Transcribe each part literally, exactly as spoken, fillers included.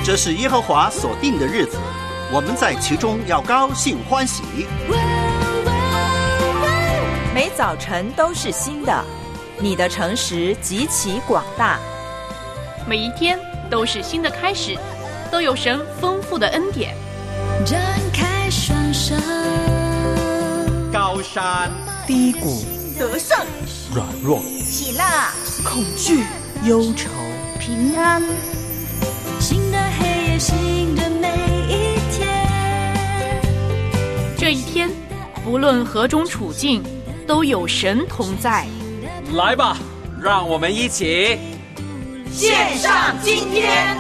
这是耶和华所定的日子，我们在其中要高兴欢喜。 每早晨都是新的，你的诚实极其广大。 每一天都是新的开始，都有神丰富的恩典。 展开双手， 高山低谷， 得胜软弱， 喜乐恐惧忧愁， 平安。 新的黑夜，新的每一天。 这一天不论何种处境，都有神同在。 来吧，让我们一起献上今天。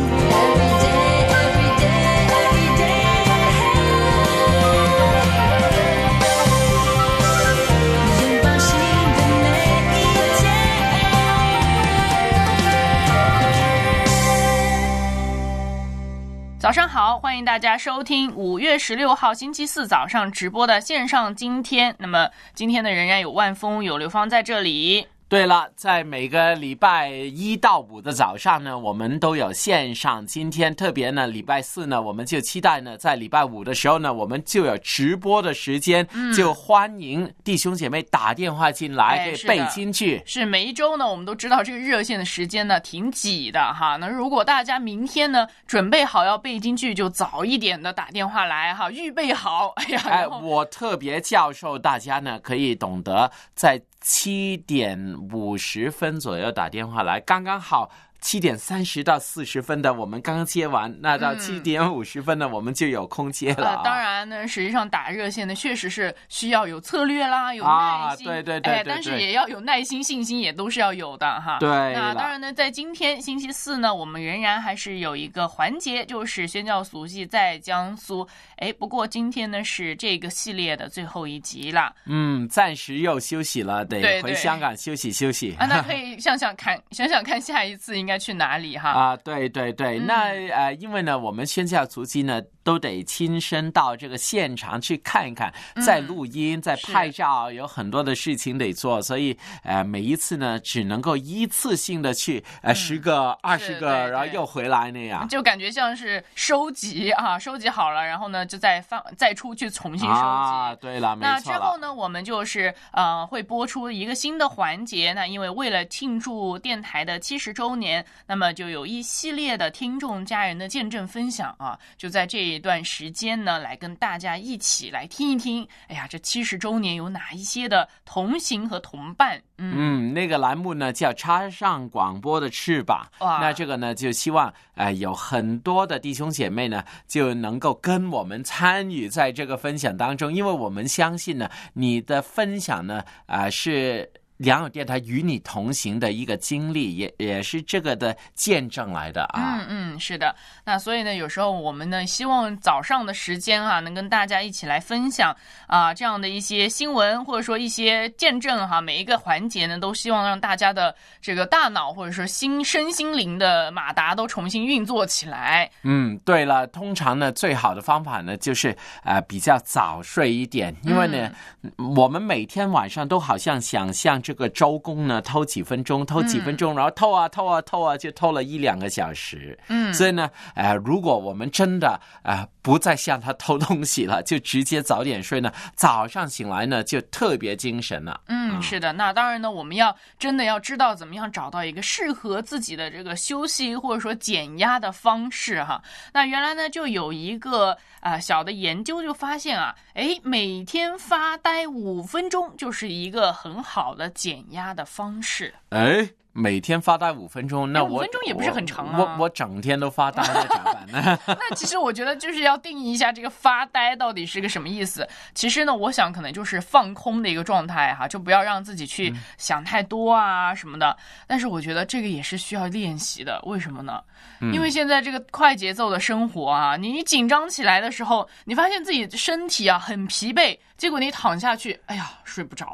早上好，欢迎大家收听五月十六号星期四早上直播的线上今天。那么今天呢，仍然有万峰有刘芳在这里。 对了，在每个礼拜一到五的早上呢，我们都有线上今天，特别呢礼拜四呢，我们就期待呢在礼拜五的时候呢，我们就有直播的时间，嗯、就欢迎弟兄姐妹打电话进来， 哎、 可以背进去。 是每一周呢，我们都知道这个热线的时间呢挺挤的哈。那如果大家明天呢准备好要背京剧，就早一点的打电话来哈，预备好。哎呀， 哎，我特别教授大家呢可以懂得在七点五十分左右打电话来，刚刚好。七点三十到四十分的我们刚刚接完，那到七点五十分的我们就有空接了、啊呃。当然呢，实际上打热线呢，确实是需要有策略啦，有耐心， 啊、对对 对, 对, 对, 哎、但是也要有耐心、信心，也都是要有的哈。 对， 那当然呢，在今天星期四呢，我们仍然还是有一个环节，就是宣教俗记在江苏。哎，不过今天呢是这个系列的最后一集了。 嗯，暂时又休息了，得回香港休息休息。 啊，那可以想想看，想想看下一次应该去哪里哈？ 啊，对对对， 嗯、 那呃，因为呢，我们宣教足迹呢，都得亲身到这个现场去看一看，再录音、嗯、再拍照，有很多的事情得做，所以呃，每一次呢，只能够一次性的去呃十个、二十个，然后又回来那样， 就感觉像是收集啊，收集好了，然后呢，就再放再出去重新收集。 啊，对了，没错了。 那之后呢，我们就是呃会播出一个新的环节。那因为为了庆祝电台的七十周年，那么就有一系列的听众家人的见证分享啊，就在这一段时间呢，来跟大家一起来听一听。哎呀，这七十周年有哪一些的同行和同伴？嗯, 嗯那个栏目呢叫插上广播的翅膀。那这个呢就希望呃有很多的弟兄姐妹呢就能够跟我们参与在这个分享当中，因为我们相信呢，你的分享呢啊、呃、是。良友电台与你同行的一个经历，也也是这个的见证来的啊。 嗯嗯，是的。那所以呢，有时候我们呢，希望早上的时间啊，能跟大家一起来分享啊这样的一些新闻，或者说一些见证哈。每一个环节呢，都希望让大家的这个大脑或者说心身心灵的马达都重新运作起来。 嗯，对了，通常呢，最好的方法呢，就是呃比较早睡一点，因为呢，嗯、我们每天晚上都好像想象这个周公呢偷几分钟，偷几分钟，嗯、然后偷啊偷啊偷啊，就偷了一两个小时。嗯，所以呢，呃，如果我们真的呃不再向他偷东西了，就直接早点睡呢，早上醒来呢就特别精神了。 嗯，嗯是的。那当然呢，我们要真的要知道怎么样找到一个适合自己的这个休息或者说减压的方式哈。那原来呢就有一个啊、呃、小的研究就发现啊，哎，每天发呆五分钟就是一个很好的减压的方式。 哎，每天发呆五分钟，那我五分钟也不是很长啊。 我我，我整天都发呆，那怎么办呢？ 那其实我觉得就是要定义一下这个发呆到底是个什么意思。其实呢，我想可能就是放空的一个状态哈，就不要让自己去想太多啊什么的。嗯、但是我觉得这个也是需要练习的，为什么呢？因为现在这个快节奏的生活啊，你紧张起来的时候，你发现自己身体啊很疲惫，结果你躺下去，哎呀睡不着。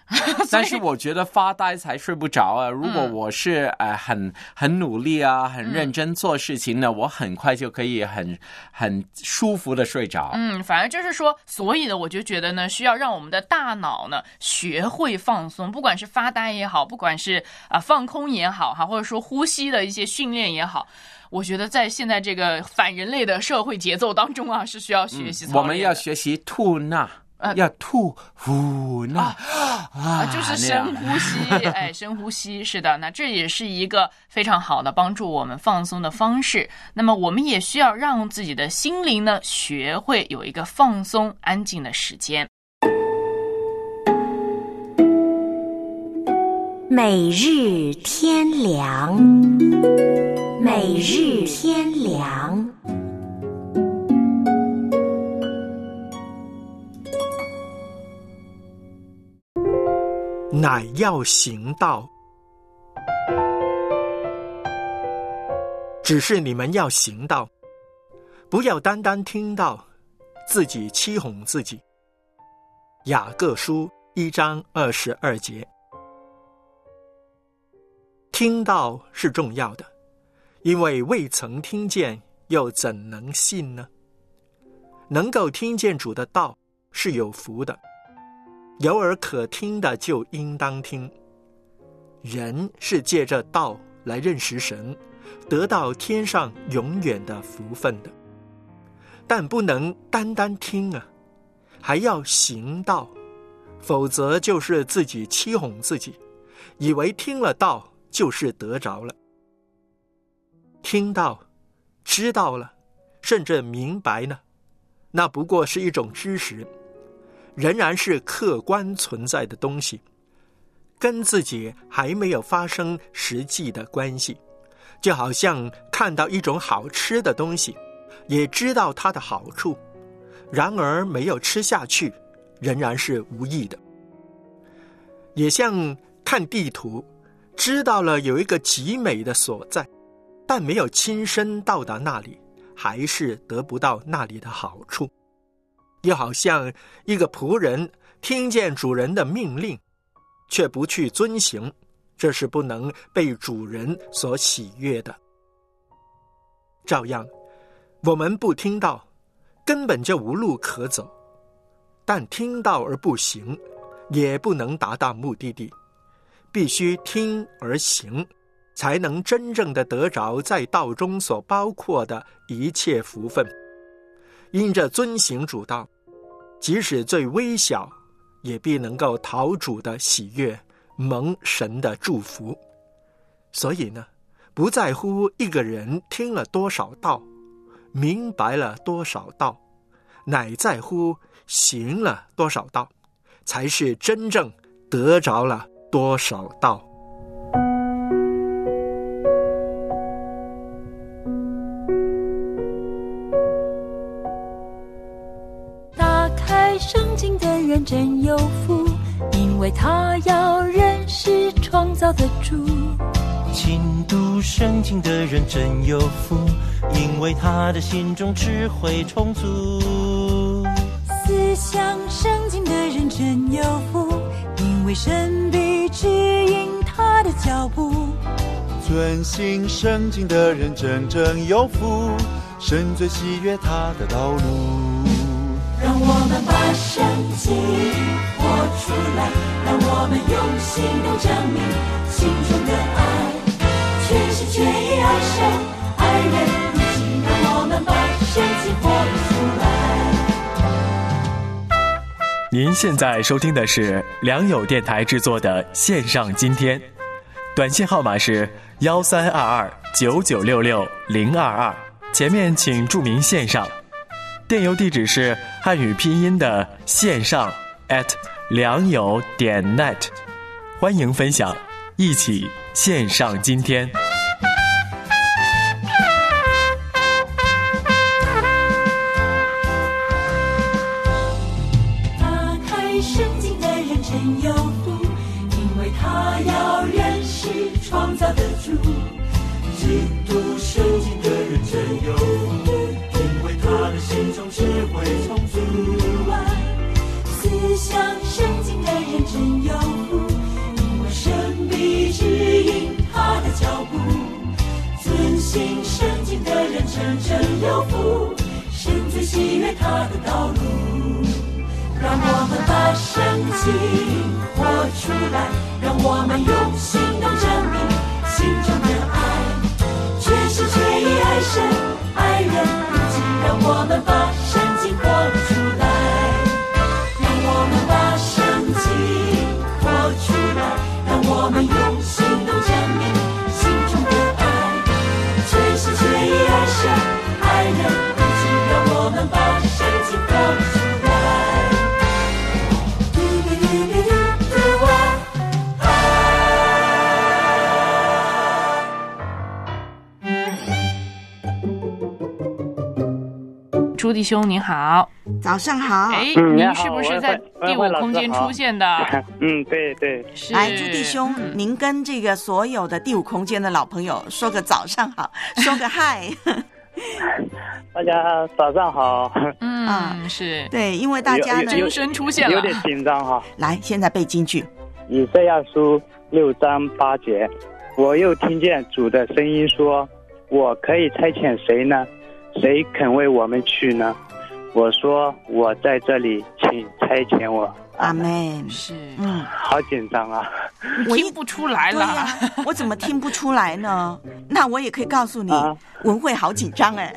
但是我觉得发呆才睡不着啊。如果我是、嗯、呃很很努力啊，很认真做事情呢、嗯、我很快就可以很很舒服的睡着。 嗯，反而就是说，所以呢我就觉得呢需要让我们的大脑呢学会放松，不管是发呆也好，不管是啊、呃、放空也好哈，或者说呼吸的一些训练也好，我觉得在现在这个反人类的社会节奏当中啊，是需要学习操练的、嗯、 我们要学习吐纳，呃、要吐呼纳、啊啊，就是深呼吸，哎，深呼吸，是的，那这也是一个非常好的帮助我们放松的方式。那么我们也需要让自己的心灵呢，学会有一个放松、安静的时间。 每日天良，每日天良。 乃要行道，只是你们要行道，不要单单听到，自己欺哄自己。雅各书一章二十二节。听到是重要的，因为未曾听见，又怎能信呢？能够听见主的道是有福的，有耳可听的就应当听。人是借着道来认识神，得到天上永远的福分的，但不能单单听啊，还要行道，否则就是自己欺哄自己，以为听了道就是得着了。听到知道了，甚至明白呢，那不过是一种知识，仍然是客观存在的东西，跟自己还没有发生实际的关系。就好像看到一种好吃的东西，也知道它的好处，然而没有吃下去，仍然是无益的。也像看地图，知道了有一个极美的所在，但没有亲身到达那里，还是得不到那里的好处。又好像一个仆人听见主人的命令，却不去遵行，这是不能被主人所喜悦的。照样，我们不听到，根本就无路可走；但听到而不行，也不能达到目的地。必须听而行，才能真正的得着在道中所包括的一切福分。因着遵行主道，即使最微小，也必能够讨主的喜悦，蒙神的祝福。所以呢，不在乎一个人听了多少道，明白了多少道，乃在乎行了多少道，才是真正得着了多少道。 打开圣经的人真有福，因为他要认识创造的主。 勤读圣经的人真有福，因为他的心中智慧充足。 思想圣经的人真有福，因为神必指引他的脚步。 遵行圣经的人真正有福，神最喜悦他的道路。 让我们把圣经活出来，让我们用行动证明心中的爱，全心全意爱神爱人如己。让我们把圣经活出来。 您现在收听的是良友电台制作的线上今天，短信号码是幺三二二九九六六零二二，前面请注明线上。电邮地址是汉语拼音的线上 at 良友点 net， 欢迎分享，一起线上今天。 打开圣经的人真有福，因为他要认识创造的主。 只读圣经的人真有福，因为他的心中智慧充足。 思想圣经的人真有福， 信圣经的人真正有福，神最喜悦他的道路。让我们把圣经活出来，让我们用行动证明心中的爱，全心全意爱神爱人如己。让我们把圣经活出来，让我们把圣经活出来，让我们用行动证明心中的爱，全心全意爱神爱人如己。让我们把圣经活出来。 朱弟兄您好。 早上好。 哎， 嗯、 您是不是在第五空间出现的？ 嗯，对对。 来，朱弟兄，嗯、您跟这个所有的第五空间的老朋友说个早上好，说个嗨。 大家早上好。 嗯，是。 对，因为大家呢， 真声出现了， 有点紧张哈。 来，现在背京剧。 以赛亚书六章八节，我又听见主的声音说：“我可以差遣谁呢？谁肯为我们去呢？”我说：“我在这里，请差遣我。” 阿门。 是， 嗯，好紧张啊！ 我听不出来了。 对呀、啊，我怎么听不出来呢？那我也可以告诉你，啊、文慧好紧张哎。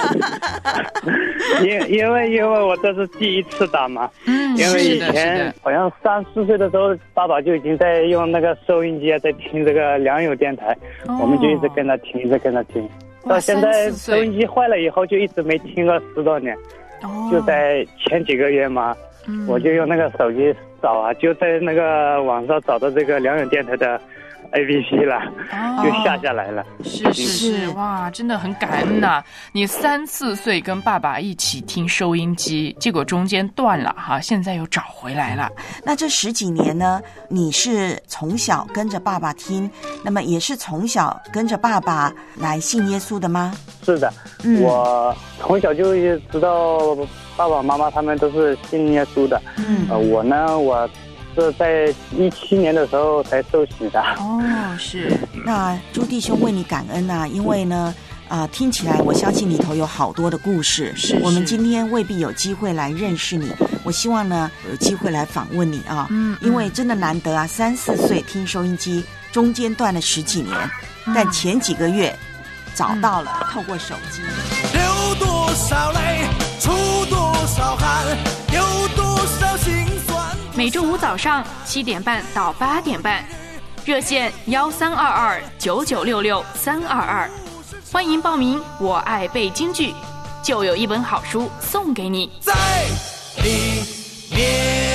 因因为因为我这是第一次打嘛， 嗯， 因为以前好像三四岁的时候，爸爸就已经在用那个收音机啊，在听这个良友电台，哦、我们就一直跟他听，一直跟他听，到现在收音机坏了以后，就一直没听了十多年。哦，就在前几个月嘛。嗯、我就用那个手机找啊，就在那个网上找到这个良友电台的 A P P 了，哦、就下下来了。 是是是，哇，真的很感恩呐、啊！你三四岁跟爸爸一起听收音机，结果中间断了哈，现在又找回来了。 那这十几年呢，你是从小跟着爸爸听，那么也是从小跟着爸爸来信耶稣的吗？ 是的，嗯、我从小就知道爸爸妈妈他们都是信耶稣的。嗯，呃，我呢，我是在一七年的时候才受洗的。 哦，是。那朱弟兄为你感恩啊，因为呢，啊、呃，听起来我相信里头有好多的故事。 是。 我们今天未必有机会来认识你，我希望呢有机会来访问你啊。嗯。因为真的难得啊，三四岁听收音机，中间断了十几年，嗯、但前几个月找到了，嗯、透过手机。 流多少泪，出多少汗，有多少心酸。 每周五早上七点半到八点半，热线幺三二二九九六六三二二，欢迎报名。我爱背京剧，就有一本好书送给你。 在里面。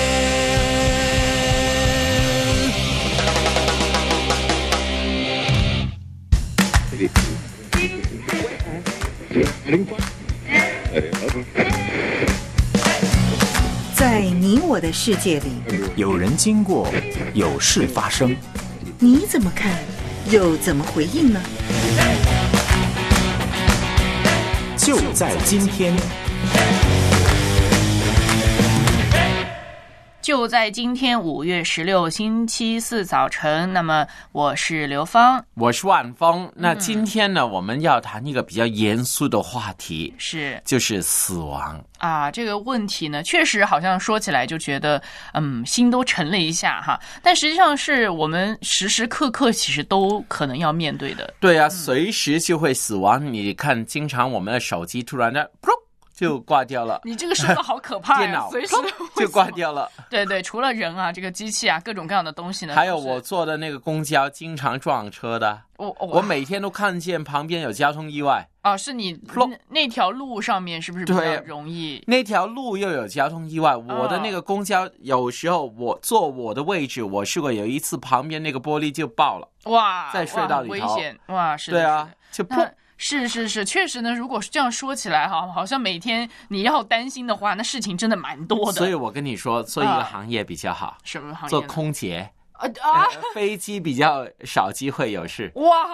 在你我的世界里， 有人经过，有事发生， 你怎么看，又怎么回应呢？ 就在今天。 就在今天五月十六星期四早晨，那么我是刘芳， 我是万峰。那今天呢、嗯、我们要谈一个比较严肃的话题， 是就是死亡啊。这个问题呢确实好像说起来就觉得嗯心都沉了一下哈，但实际上是我们时时刻刻其实都可能要面对的。 对啊、嗯、随时就会死亡。你看经常我们的手机突然的就挂掉了， 你这个说的好可怕呀！ 电脑随时就挂掉了。 对对，除了人啊，这个机器啊，各种各样的东西呢。 还有我坐的那个公交，经常撞车的。我我每天都看见旁边有交通意外。 哦，是你那, 那条路上面是不是比较容易？ 那条路又有交通意外，我的那个公交有时候我坐我的位置，我试过有一次旁边那个玻璃就爆了。 哇， 在隧道里头， 危险！哇，是的。 对啊，就砰。 是是是，确实呢。如果是这样说起来哈，好像每天你要担心的话，那事情真的蛮多的。 所以我跟你说，做一个行业比较好。啊、 什么行业？ 做空姐。 啊啊、 呃！飞机比较少机会有事。 哇，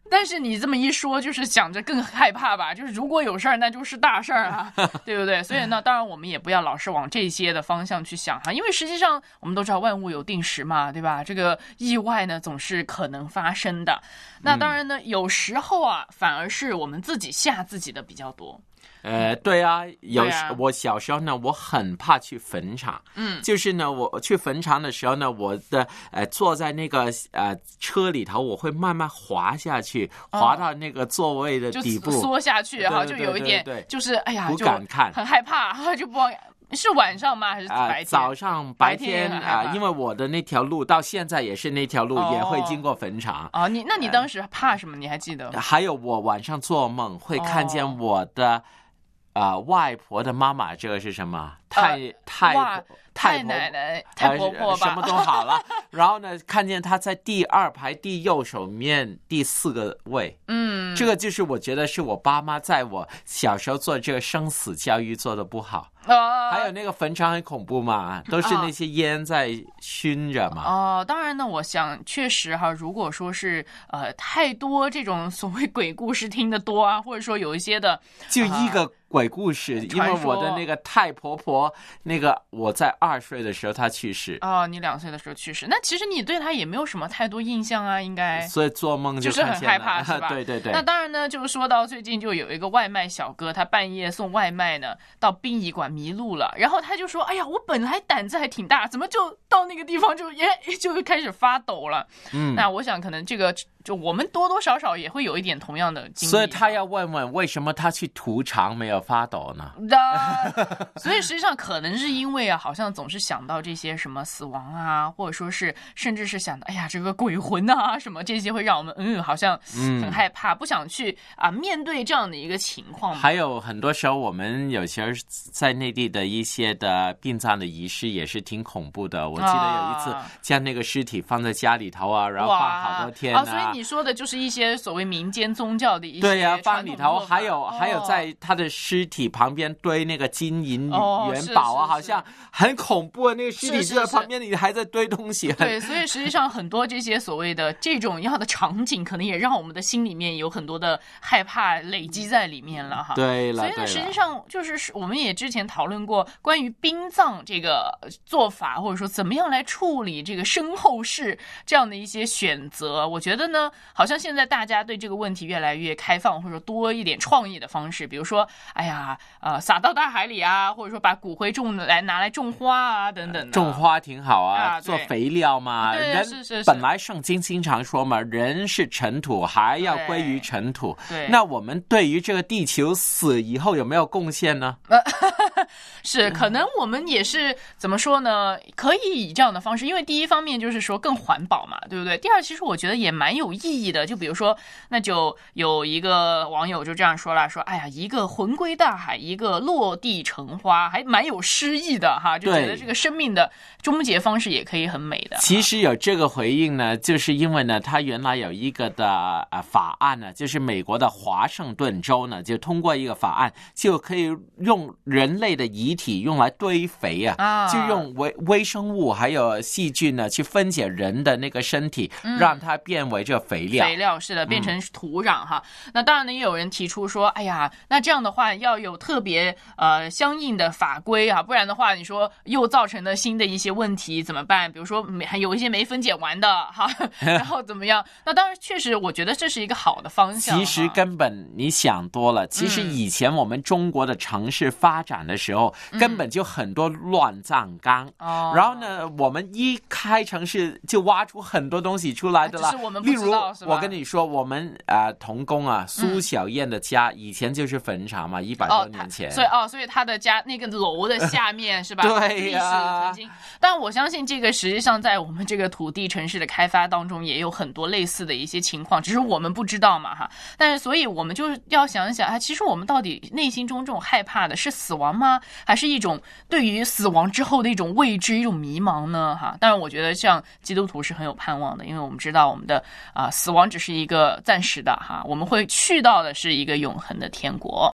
但是你这么一说，就是想着更害怕吧？就是如果有事儿，那就是大事儿啊，对不对？所以呢，当然我们也不要老是往这些的方向去想哈，因为实际上我们都知道万物有定时嘛，对吧？这个意外呢总是可能发生的。那当然呢，有时候啊，反而是我们自己吓自己的比较多。 呃，对啊，有对啊我小时候呢，我很怕去坟场。 嗯， 就是呢，我去坟场的时候呢，我的呃坐在那个呃车里头，我会慢慢滑下去， 哦滑到那个座位的底部， 就缩下去哈， 对对就有一点， 对对对就是哎呀， 不就敢看很害怕，就不往。是晚上吗？还是白天？ 呃、早上白天啊、呃，因为我的那条路到现在也是那条路， 哦、 也会经过坟场。 哦，你那你当时怕什么？你还记得吗？ 还有我晚上做梦会看见我的。哦呃，外婆的妈妈，这个是什么？太、呃、太太奶奶、太婆婆吧、 呃，什么都好了。然后呢，看见她在第二排第右手面第四个位。 嗯， 这个就是我觉得是我爸妈在我小时候做这个生死教育做的不好。 哦， 还有那个坟场很恐怖嘛，都是那些烟在熏着嘛。 哦，当然呢，我想确实哈，如果说是呃太多这种所谓鬼故事听得多啊，或者说有一些的， 就一个鬼故事，呃、因为我的那个太婆婆，那个我在二岁的时候她去世。 哦，你两岁的时候去世，那其实你对她也没有什么太多印象啊，应该。 所以做梦就就是很害怕，是吧？ 对对对。 那当然呢，就是说到最近就有一个外卖小哥，他半夜送外卖呢，到殡仪馆迷路了，然后他就说：“哎呀，我本来胆子还挺大，怎么就到那个地方就也就开始发抖了？”嗯，那我想可能这个就我们多多少少也会有一点同样的经历。 所以他要问问为什么他去屠场没有发抖呢？ 的，所以实际上可能是因为啊，好像总是想到这些什么死亡啊，或者说是甚至是想到哎呀这个鬼魂啊什么这些，会让我们嗯好像很害怕，嗯、不想去啊面对这样的一个情况。 还有很多时候我们有些在内地的一些的殡葬的仪式也是挺恐怖的。我记得有一次将那个尸体放在家里头啊，然后放好多天啊。 啊所以你说的就是一些所谓民间宗教的一些对呀、啊，放里头还有、哦、还有在他的尸体旁边堆那个金银元宝啊、哦，好像很恐怖啊！那个尸体就在旁边，你还在堆东西。 对，所以实际上很多这些所谓的这种样的场景，可能也让我们的心里面有很多的害怕累积在里面了哈。 对了， 所以呢，实际上就是我们也之前讨论过关于殡葬这个做法，或者说怎么样来处理这个身后事这样的一些选择。我觉得呢，好像现在大家对这个问题越来越开放，或者说多一点创意的方式，比如说，哎呀，呃，撒到大海里啊，或者说把骨灰种来拿来种花啊，等等的。 种花挺好啊， 啊做肥料嘛。 对， 人是是是。 本来圣经经常说嘛，人是尘土，还要归于尘土。 对。 那我们对于这个地球死以后有没有贡献呢？ 是，可能我们也是怎么说呢？可以以这样的方式，因为第一方面就是说更环保嘛，对不对？第二，其实我觉得也蛮有意义的。就比如说，那就有一个网友就这样说了，说：“哎呀，一个魂归大海，一个落地成花，还蛮有诗意的哈。”就觉得这个生命的终结方式也可以很美的。 其实有这个回应呢，就是因为呢，他原来有一个的呃法案呢，就是美国的华盛顿州呢，就通过一个法案，就可以用人类的遗体用来堆肥啊， 啊就用微微生物还有细菌呢去分解人的那个身体， 嗯、 让它变为这肥料。 肥料是的，变成土壤哈。嗯、那当然呢，也有人提出说，哎呀，那这样的话要有特别呃相应的法规啊，不然的话，你说又造成了新的一些问题怎么办？比如说没还有一些没分解完的哈，然后怎么样？那当然，确实我觉得这是一个好的方向。 其实根本你想多了，其实以前我们中国的城市发展的时候，嗯、根本就很多乱葬岗。哦、然后呢，我们一开城市就挖出很多东西出来的了。 是我们不知道， 例如，我跟你说，我们啊、呃、童工啊，苏小燕的家、嗯、以前就是坟场嘛，一百多年前。 哦、所以哦，所以他的家那个楼的下面是吧？ 对呀、啊， 曾经。但我相信这个实际上在我们这个土地城市的开发当中，也有很多类似的一些情况，只是我们不知道嘛哈。但是，所以我们就是要想一想啊，其实我们到底内心中这种害怕的是死亡吗？还是一种对于死亡之后的一种未知、一种迷茫呢？哈，当然，我觉得像基督徒是很有盼望的，因为我们知道我们的啊、呃、死亡只是一个暂时的哈，我们会去到的是一个永恒的天国。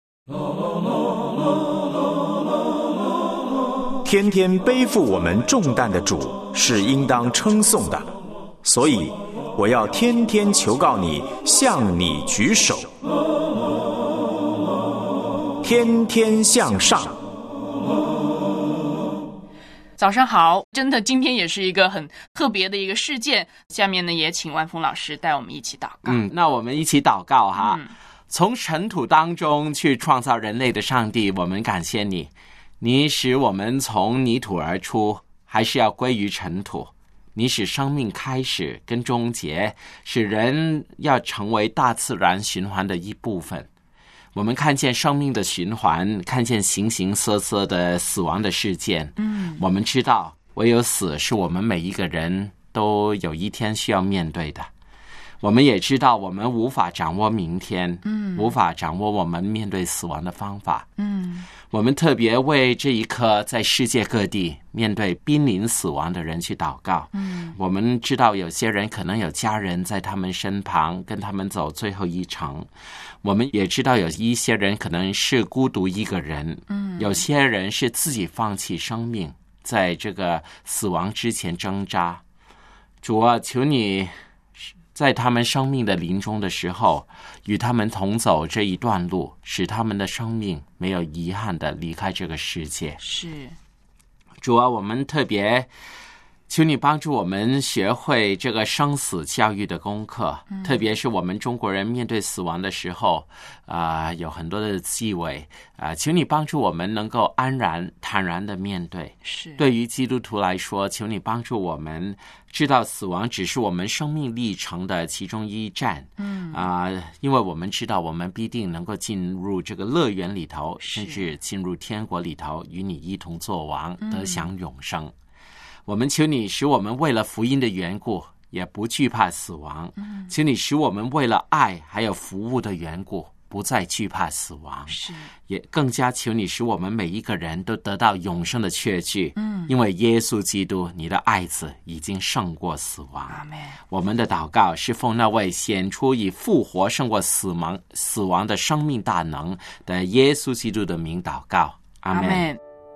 天天背负我们重担的主是应当称颂的，所以我要天天求告你，向你举手，天天向上。 早上好，真的今天也是一个很特别的一个事件。下面呢，也请万峰老师带我们一起祷告。 嗯，那我们一起祷告哈。 嗯、 从尘土当中去创造人类的上帝，我们感谢你，你使我们从泥土而出，还是要归于尘土。你使生命开始跟终结，使人要成为大自然循环的一部分。我们看见生命的循环，看见形形色色的死亡的事件。 嗯， 我们知道唯有死是我们每一个人都有一天需要面对的。我们也知道我们无法掌握明天， 嗯， 无法掌握我们面对死亡的方法。 嗯， 我们特别为这一刻在世界各地面对濒临死亡的人去祷告。 嗯， 我们知道有些人可能有家人在他们身旁，跟他们走最后一程。我们也知道有一些人可能是孤独一个人， 嗯， 有些人是自己放弃生命，在这个死亡之前挣扎。主啊，求你在他们生命的临终的时候，与他们同走这一段路，使他们的生命没有遗憾的离开这个世界。 是， 主啊，我们特别求你帮助我们学会这个生死教育的功课， 嗯、 特别是我们中国人面对死亡的时候，啊、呃，有很多的忌讳啊、呃，求你帮助我们能够安然坦然的面对。 是， 对于基督徒来说，求你帮助我们知道死亡只是我们生命历程的其中一站。 嗯啊、呃，因为我们知道我们必定能够进入这个乐园里头，甚至进入天国里头，与你一同作王，得享永生。嗯，我们求你使我们为了福音的缘故也不惧怕死亡， 嗯， 求你使我们为了爱还有服务的缘故不再惧怕死亡， 是， 也更加求你使我们每一个人都得到永生的确据， 嗯， 因为耶稣基督你的爱子已经胜过死亡。 阿们。 我们的祷告是奉那位显出以复活胜过死亡死亡的生命大能的耶稣基督的名祷告。阿们。 阿们。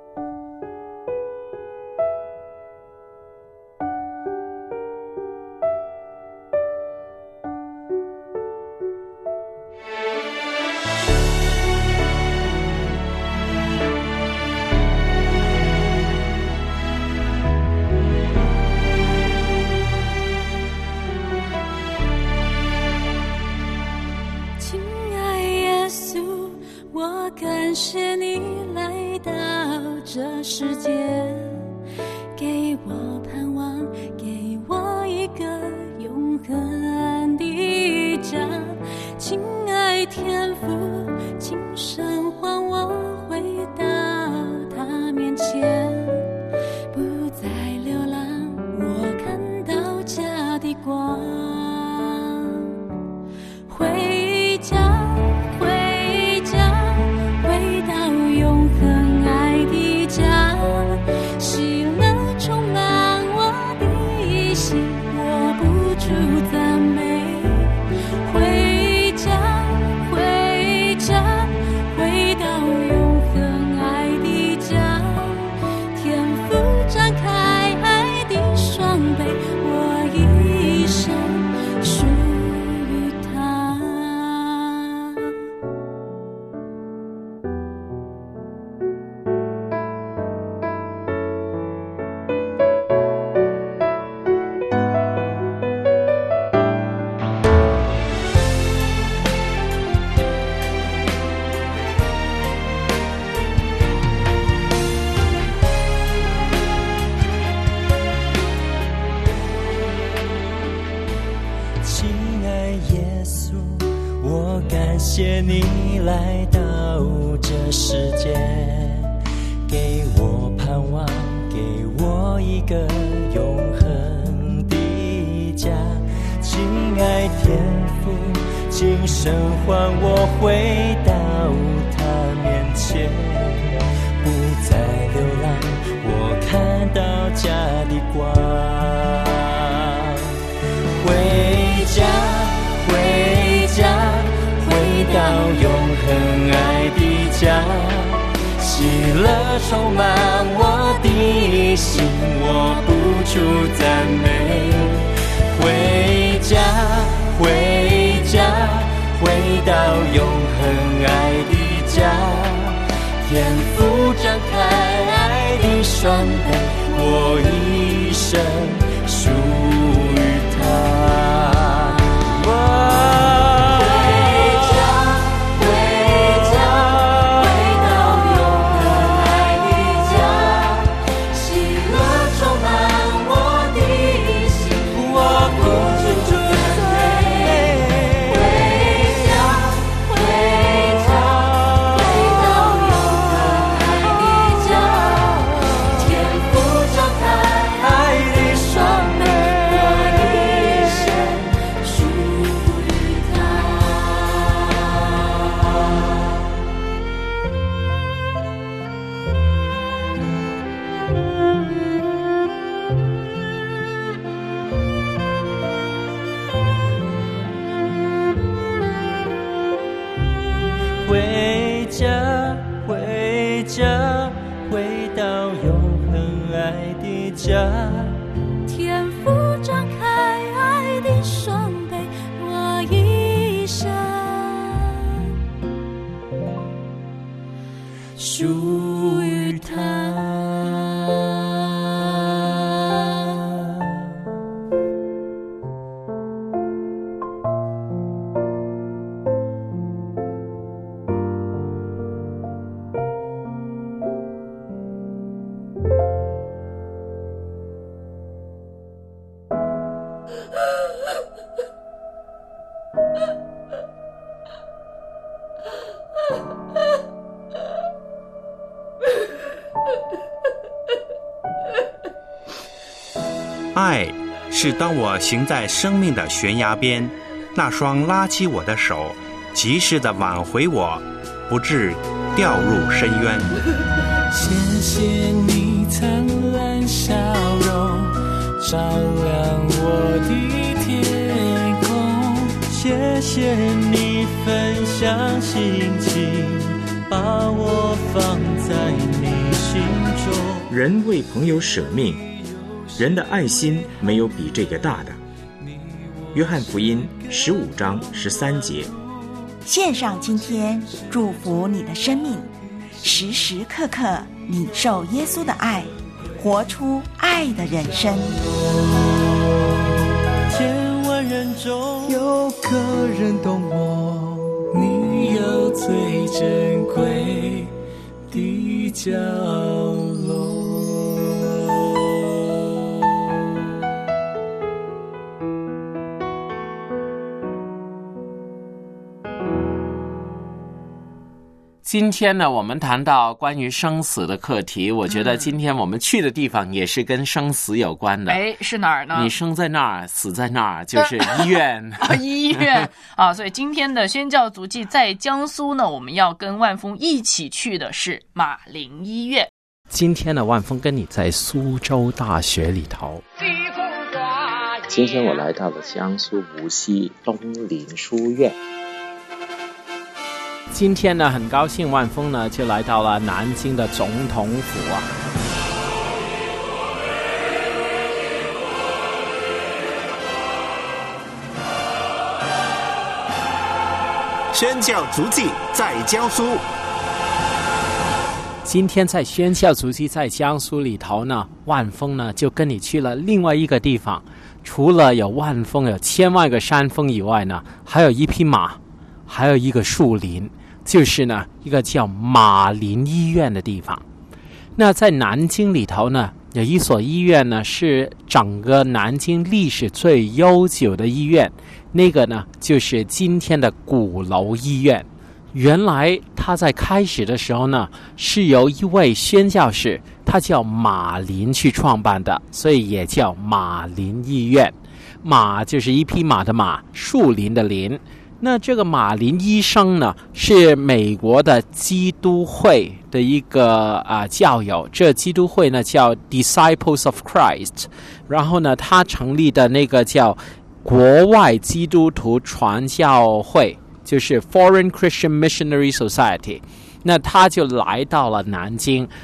感谢你来到这世界，给我盼望，给我一个永恒的家。亲爱天父，请神还我回到他面前，不再流浪，我看到家的光。回家谢你来到这世界，给我盼望，给我一个永恒的家。亲爱天父，请神还我回到他面前，不再流浪，我看到家的光。回家，回家，回到永恒爱的家，喜乐充满我的心，我不住赞美。回家，回家，回到永恒爱的家。天父张开爱的双臂，我一生属于他。回家，回家，回到永恒爱的家。 天父张开爱的双臂，我一生属于他。 爱是当我行在生命的悬崖边，那双拉起我的手，及时的挽回我，不致掉入深渊。 谢谢你灿烂笑容，照亮我的天空。谢谢你分享心情，把我放在你心中。 人为朋友舍命，人的爱心没有比这个大的。约翰福音十五章十三节。 献上今天，祝福你的生命，时时刻刻领受耶稣的爱，活出爱的人生。 千万人中有个人懂我，你有最珍贵的角落。 今天呢，我们谈到关于生死的课题，我觉得今天我们去的地方也是跟生死有关的。 哎，是哪儿呢？ 你生在那儿，死在那儿，就是医院啊，医院啊。所以今天的宣教足迹在江苏呢，我们要跟万峰一起去的是马林医院。 今天呢，万峰跟你在苏州大学里头。 今天我来到了江苏无锡东林书院。 今天呢，很高兴万峰呢就来到了南京的总统府啊。 宣教足迹在江苏。 今天在宣教足迹在江苏里头呢，万峰呢就跟你去了另外一个地方。除了有万峰有千万个山峰以外呢，还有一匹马，还有一个树林，就是呢一个叫马林医院的地方。那在南京里头呢，有一所医院呢是整个南京历史最悠久的医院，那个呢就是今天的鼓楼医院。原来他在开始的时候呢，是由一位宣教士，他叫马林去创办的，所以也叫马林医院。马就是一匹马的马，树林的林。那这个马林医生呢，是美国的基督会的一个啊、呃、教友，这基督会呢叫 Disciples of Christ， 然后呢，他成立的那个叫国外基督徒传教会，就是 Foreign Christian Missionary Society。那他就来到了南京。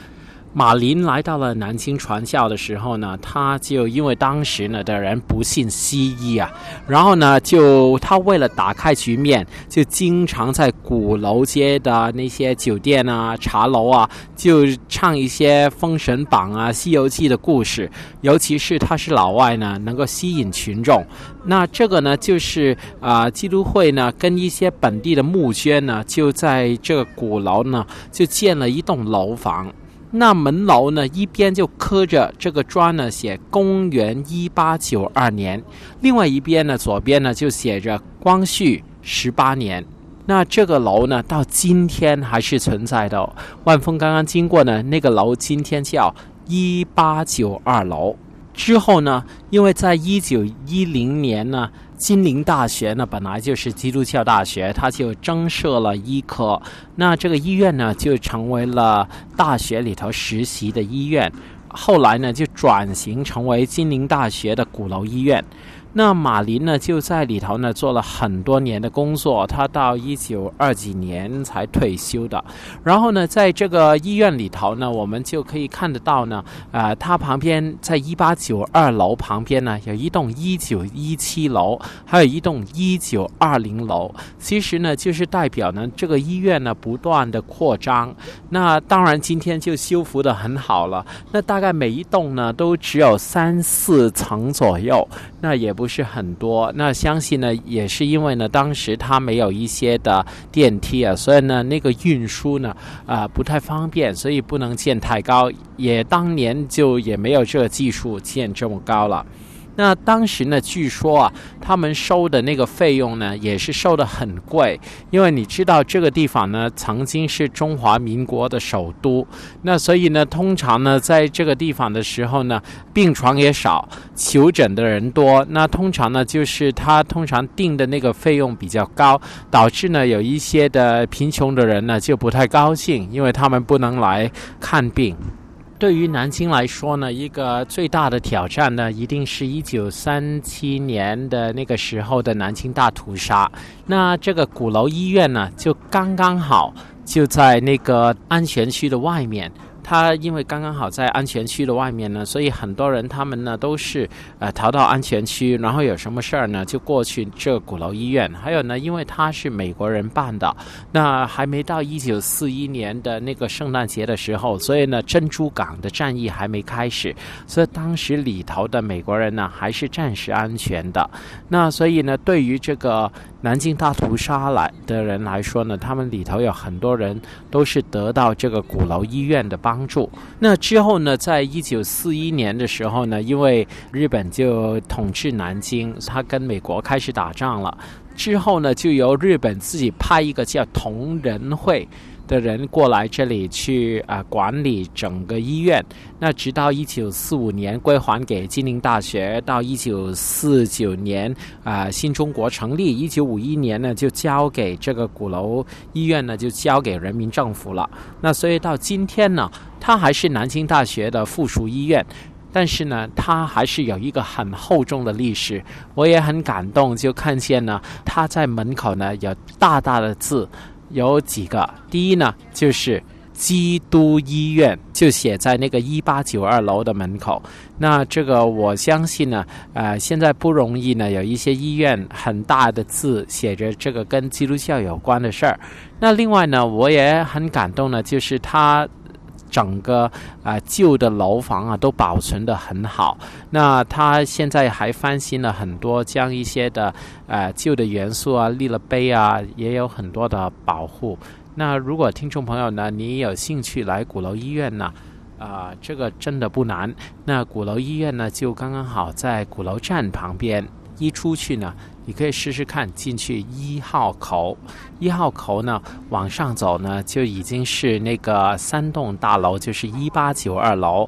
马林来到了南京传教的时候呢，他就因为当时呢的人不信西医啊，然后呢就他为了打开局面，就经常在鼓楼街的那些酒店啊、茶楼啊，就唱一些封神榜啊、西游记的故事，尤其是他是老外呢，能够吸引群众。那这个呢就是啊、呃，基督会呢跟一些本地的募捐呢，就在这个鼓楼呢就建了一栋楼房。那门楼呢，一边就刻着这个砖呢，写公元一八九二年，另外一边呢，左边呢就写着光绪十八年。那这个楼呢，到今天还是存在的、哦。万峰刚刚经过呢，那个楼今天叫一八九二楼。之后呢，因为在一九一零年呢，金陵大学呢本来就是基督教大学，它就增设了医科，那这个医院呢就成为了大学里头实习的医院，后来呢就转型成为金陵大学的鼓楼医院。那马林呢就在里头呢做了很多年的工作，他到一九二几年才退休的。然后呢在这个医院里头呢，我们就可以看得到呢，呃，他旁边在一八九二楼旁边呢有一栋一九一七楼，还有一栋一九二零楼。其实呢就是代表呢这个医院呢不断的扩张。那当然今天就修复得很好了，那大概每一栋呢都只有三四层左右，那也不是很多。那相信呢也是因为呢当时它没有一些的电梯啊，所以呢那个运输呢啊、呃、不太方便，所以不能建太高，也当年就也没有这个技术建这么高了。那当时呢据说啊他们收的那个费用呢也是收得很贵，因为你知道这个地方呢曾经是中华民国的首都，那所以呢通常呢在这个地方的时候呢病床也少，求诊的人多，那通常呢就是他通常定的那个费用比较高，导致呢有一些的贫穷的人呢就不太高兴，因为他们不能来看病。对于南京来说呢，一个最大的挑战呢，一定是一九三七年的那个时候的南京大屠杀。那这个鼓楼医院呢，就刚刚好就在那个安全区的外面。它因为刚刚好在安全区的外面呢，所以很多人他们呢都是呃逃到安全区，然后有什么事儿呢就过去这个鼓楼医院。还有呢，因为它是美国人办的，那还没到一九四一年的那个圣诞节的时候，所以呢珍珠港的战役还没开始，所以当时里头的美国人呢还是暂时安全的。那所以呢对于这个南京大屠杀来的人来说呢，他们里头有很多人都是得到这个鼓楼医院的帮助。那之后呢，在一九四一年的时候呢，因为日本就统治南京，他跟美国开始打仗了。之后呢，就由日本自己派一个叫同仁会的人过来这里去啊、呃、管理整个医院。那直到一九四五年归还给金陵大学，到一九四九年啊、呃、新中国成立，一九五一年呢就交给这个鼓楼医院呢就交给人民政府了。那所以到今天呢，它还是南京大学的附属医院。但是呢，它还是有一个很厚重的历史，我也很感动，就看见呢，它在门口呢有大大的字，有几个。第一呢，就是基督医院，就写在那个一八九二楼的门口。那这个我相信呢，呃，现在不容易呢，有一些医院很大的字写着这个跟基督教有关的事儿。那另外呢，我也很感动呢，就是它整个啊、呃、旧的楼房啊都保存得很好。那他现在还翻新了很多，将一些的呃旧的元素啊立了碑啊，也有很多的保护。那如果听众朋友呢，你有兴趣来鼓楼医院呢，啊、呃，这个真的不难。那鼓楼医院呢，就刚刚好在鼓楼站旁边。一出去呢，你可以试试看进去一号口，一号口呢往上走呢，就已经是那个三栋大楼，就是一八九二楼。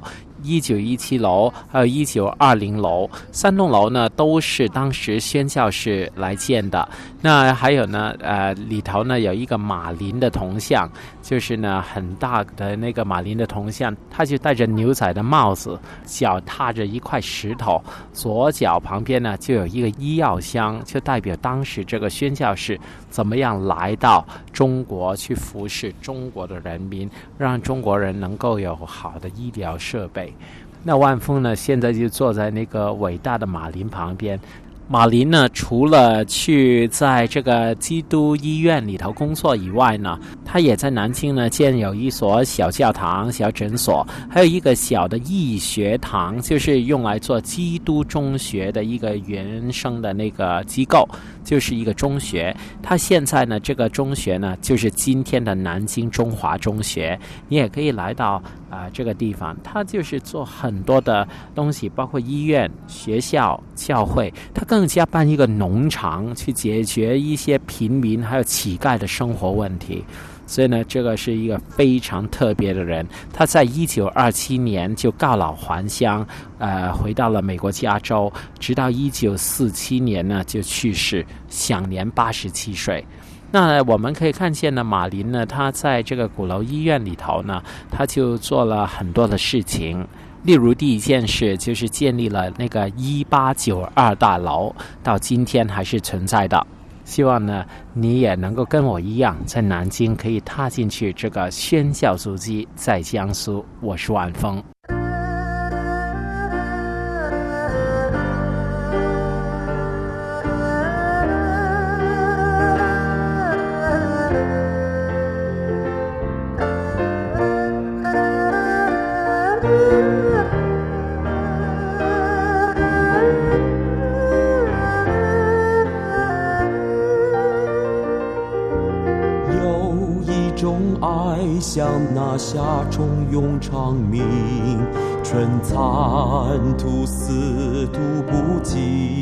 一九一七楼还有一九二零楼，三栋楼呢都是当时宣教士来建的。那还有呢，呃，里头呢有一个马林的铜像，就是呢很大的那个马林的铜像，他就戴着牛仔的帽子，脚踏着一块石头，左脚旁边呢就有一个医药箱，就代表当时这个宣教士怎么样来到中国去服侍中国的人民，让中国人能够有好的医疗设备。那万峰呢现在就坐在那个伟大的马林旁边。马林呢除了去在这个基督医院里头工作以外呢，他也在南京呢建有一所小教堂、小诊所，还有一个小的义学堂，就是用来做基督中学的一个原生的那个机构，就是一个中学。他现在呢这个中学呢就是今天的南京中华中学，你也可以来到啊、呃、这个地方。他就是做很多的东西，包括医院、学校、教会，他更加办一个农场，去解决一些平民还有乞丐的生活问题。所以呢，这个是一个非常特别的人。他在一九二七年就告老还乡，呃，回到了美国加州，直到一九四七年呢就去世，享年八十七岁。那我们可以看见呢，马林呢，他在这个鼓楼医院里头呢，他就做了很多的事情。例如第一件事就是建立了那个一八九二大楼，到今天还是存在的。希望呢你也能够跟我一样，在南京可以踏进去这个宣教足迹，在江苏。我是万峰。 像那夏虫涌长鸣，春蚕吐丝吐不尽。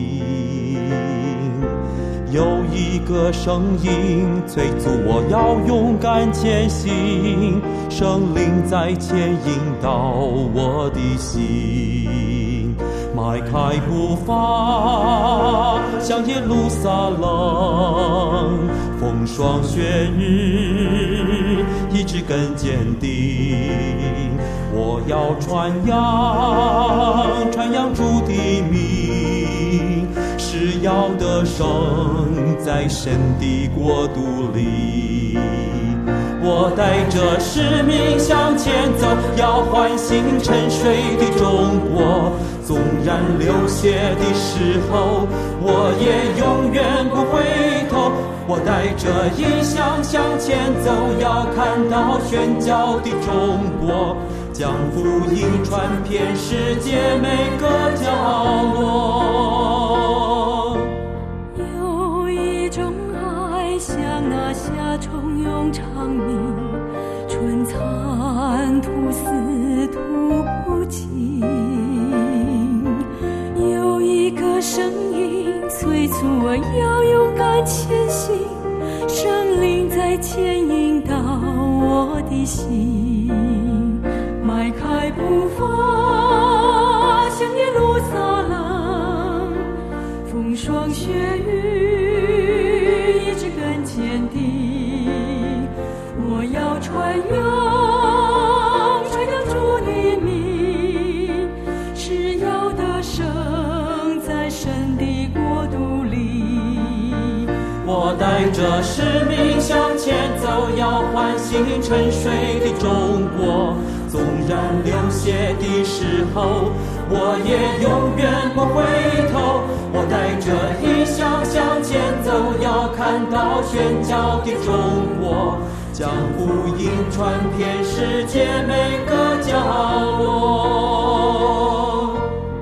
有一个声音催促我要勇敢前行，圣灵在牵引导我的心，迈开步伐向耶路撒冷，风霜雪日意志更坚定。我要传扬传扬主的名，是要得胜在神的国度里。我带着使命向前走，要唤醒沉睡的中国。纵然流血的时候，我也永远不回头。我带着异象向前走，要看到宣教的中国，将福音传遍世界每个角落。 有一种爱像那夏虫涌长鸣，春蚕吐丝吐不尽。有一个声音催促我要勇敢前行，圣灵在牵引导我的心，迈开步伐向耶路撒冷，风霜雪雨意志更坚定。我要传扬传扬主的名，是要得胜在神的国度里。 我带着使命向前走，要唤醒沉睡的中国。纵然流血的时候，我也永远不回头。我带着异象向前走，要看到宣教的中国，将福音传遍世界每个角落。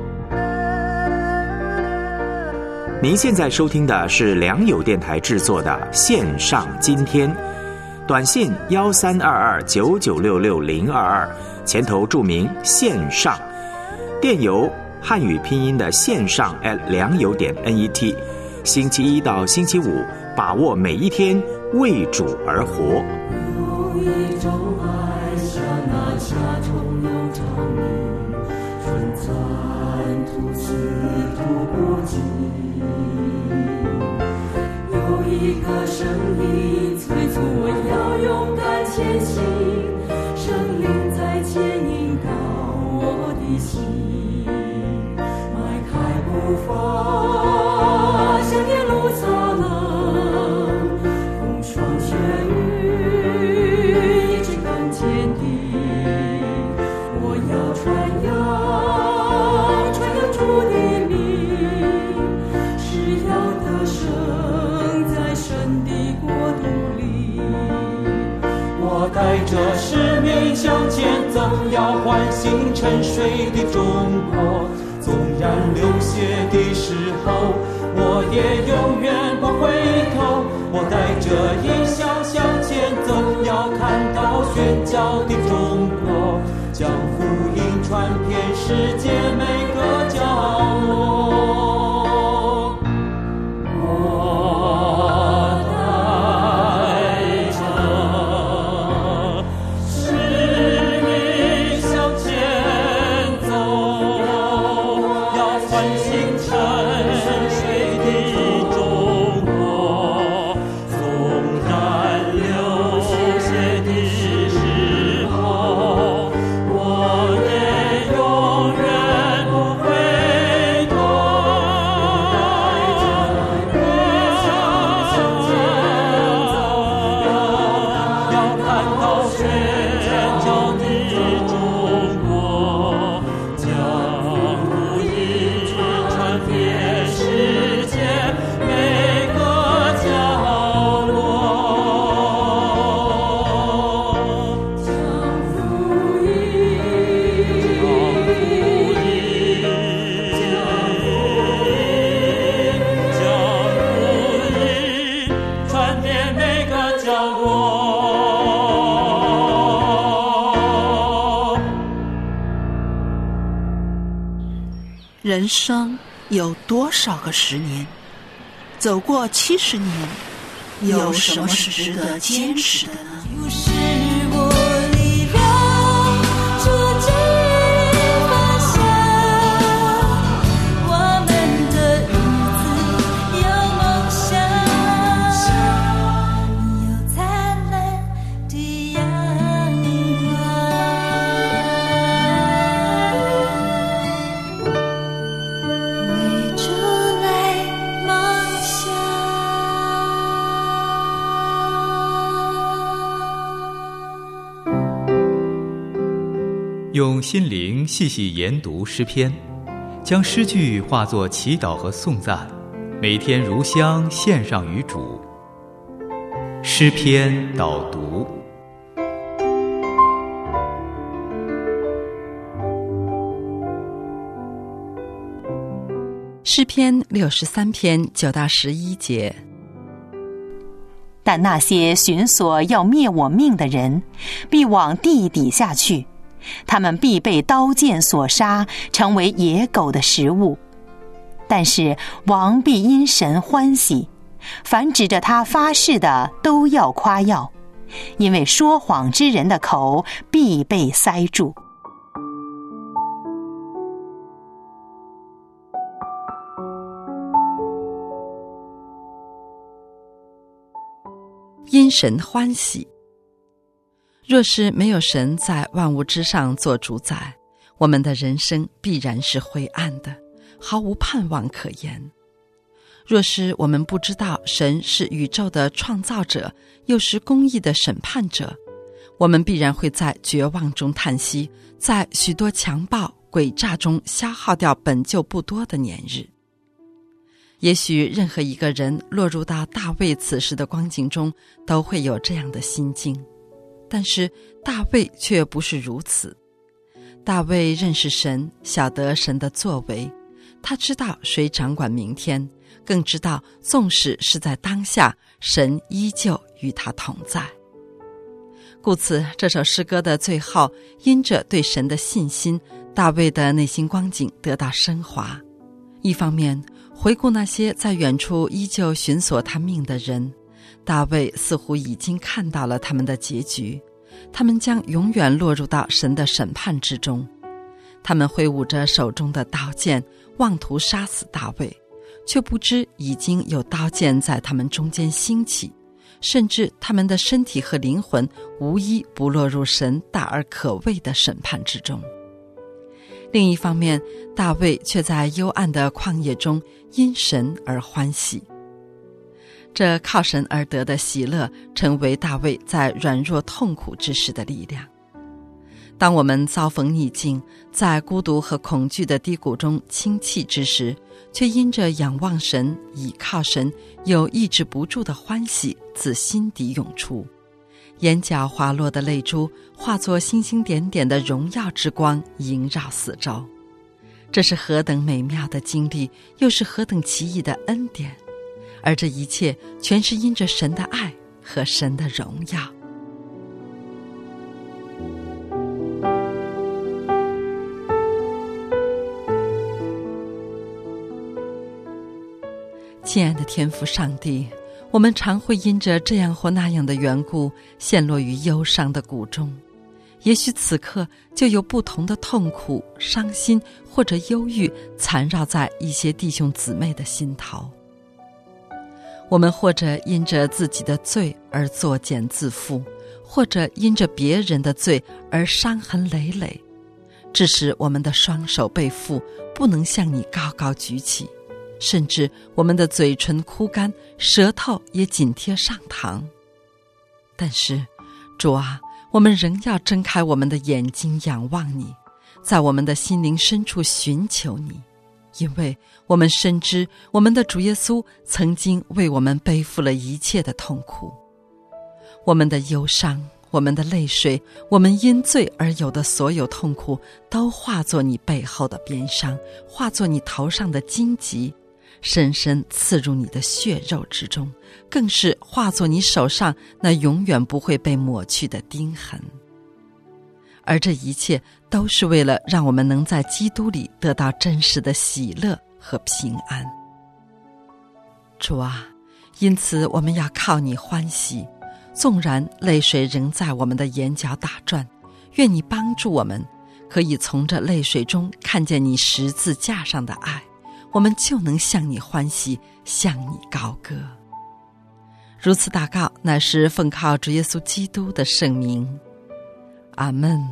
您现在收听的是良友电台制作的线上今天，短信幺三二二九九六六零二二，前头注明线上，电邮汉语拼音的线上 at 良友点 net， 星期一到星期五，把握每一天，为主而活。 有一种爱像那夏虫涌长鸣， 春蚕吐丝吐不尽，有一个声音催促我要勇敢前行，生灵在牵引到我的心，迈开步伐向耶路撒冷，风霜雪雨一直更坚定，我要传扬传扬主的名，是要得胜在神的国度里。 我带着使命向前走，要唤醒沉睡的中国。纵然流血的时候，我也永远不回头。我带着异象向前走，要看到宣教的中国，将福音传遍世界每个角落。 人生有多少个十年？走过七十年，有什么是值得坚持的呢？ 就是我力量，主旨分享，我们的日子有梦想，有灿烂的阳光，为主来梦想。 用心灵细细研读诗篇，将诗句化作祈祷和颂赞，每天如香献上于主。诗篇导读。 诗篇六十三篇九到十一节。 但那些寻索要灭我命的人，必往地底下去，他们必被刀剑所杀，成为野狗的食物。但是王必因神欢喜，凡指着他发誓的都要夸耀，因为说谎之人的口必被塞住。 因神欢喜。若是没有神在万物之上做主宰，我们的人生必然是灰暗的，毫无盼望可言。若是我们不知道神是宇宙的创造者，又是公义的审判者，我们必然会在绝望中叹息，在许多强暴诡诈中消耗掉本就不多的年日。也许任何一个人落入到大卫此时的光景中，都会有这样的心境。但是大卫却不是如此。大卫认识神，晓得神的作为，他知道谁掌管明天，更知道纵使是在当下，神依旧与他同在。故此这首诗歌的最后，因着对神的信心，大卫的内心光景得到升华。一方面回顾那些在远处依旧寻索他命的人，大卫似乎已经看到了他们的结局，他们将永远落入到神的审判之中。 他们挥舞着手中的刀剑，妄图杀死大卫，却不知已经有刀剑在他们中间兴起，甚至他们的身体和灵魂无一不落入神大而可畏的审判之中。另一方面，大卫却在幽暗的旷野中因神而欢喜。这靠神而得的喜乐，成为大卫在软弱痛苦之时的力量。当我们遭逢逆境，在孤独和恐惧的低谷中倾泣之时，却因着仰望神、倚靠神，有抑制不住的欢喜自心底涌出，眼角滑落的泪珠化作星星点点的荣耀之光，萦绕四周。这是何等美妙的经历，又是何等奇异的恩典，而这一切全是因着神的爱和神的荣耀。亲爱的天父上帝，我们常会因着这样或那样的缘故陷落于忧伤的谷中，也许此刻就有不同的痛苦、伤心或者忧郁缠绕在一些弟兄姊妹的心头。我们或者因着自己的罪而作茧自缚，或者因着别人的罪而伤痕累累，致使我们的双手被缚，不能向你高高举起，甚至我们的嘴唇枯干，舌头也紧贴上膛。但是主啊，我们仍要睁开我们的眼睛仰望你，在我们的心灵深处寻求你，因为我们深知我们的主耶稣曾经为我们背负了一切的痛苦。我们的忧伤，我们的泪水，我们因罪而有的所有痛苦，都化作你背后的鞭伤，化作你头上的荆棘，深深刺入你的血肉之中，更是化作你手上那永远不会被抹去的钉痕。而这一切都是为了让我们能在基督里得到真实的喜乐和平安。主啊，因此我们要靠你欢喜，纵然泪水仍在我们的眼角打转，愿你帮助我们，可以从这泪水中看见你十字架上的爱，我们就能向你欢喜，向你高歌。如此祷告，乃是奉靠主耶稣基督的圣名。阿们。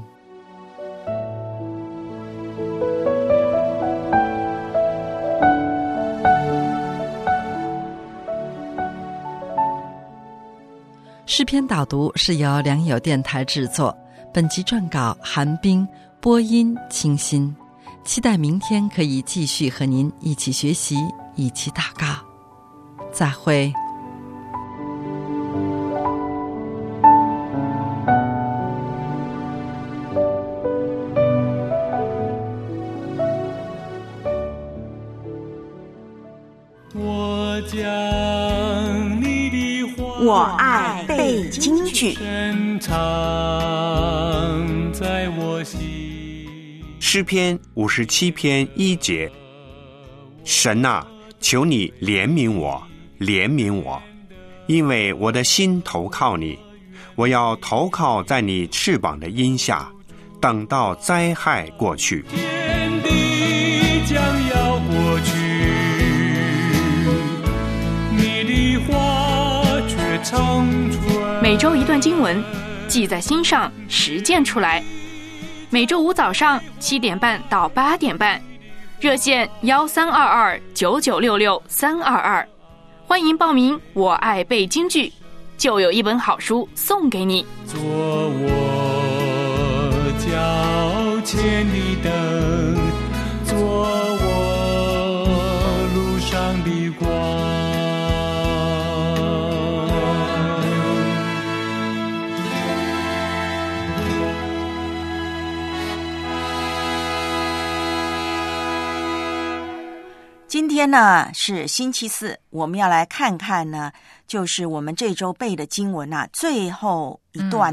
诗篇导读是由良友电台制作，本集撰稿韩冰，播音清新。期待明天可以继续和您一起学习，一起祷告。再会。 我将你的话， 我爱背京剧， 深藏在我心。 诗篇五十七篇一节，神啊，求你怜悯我，怜悯我，因为我的心投靠你，我要投靠在你翅膀的荫下，等到灾害过去。 天地将要过去，你的话却长存。 每周一段经文，记在心上，实践出来。每周五早上七点半到八点半，热线幺三二二九九六六三二二，欢迎报名。我爱背京剧，就有一本好书送给你。 做我脚前的灯，做我路上的光。 今天呢是星期四，我们要来看看呢，就是我们这周背的经文啊，最后一段